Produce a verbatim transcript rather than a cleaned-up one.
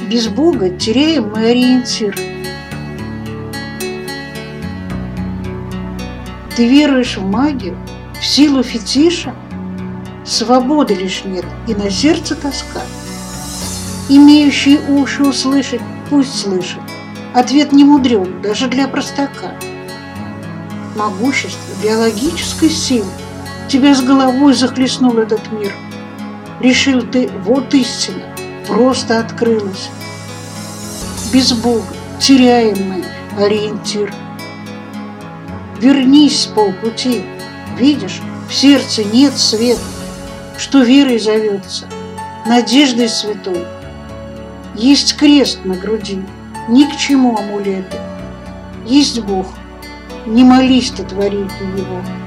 Без Бога теряем мы ориентир. Ты веруешь в магию, в силу фетиша? Свободы лишь нет, и на сердце тоска. Имеющие уши услышать, пусть слышат. Ответ не мудрен, даже для простака. Могущество биологической силы тебя с головой захлестнул этот мир. Решил ты, вот истина, просто открылась. Без Бога теряем мы ориентир. Вернись с полпути, видишь, в сердце нет света, что верой зовется, надеждой святой. Есть крест на груди, ни к чему амулеты. Есть Бог, не молись ты творению Его.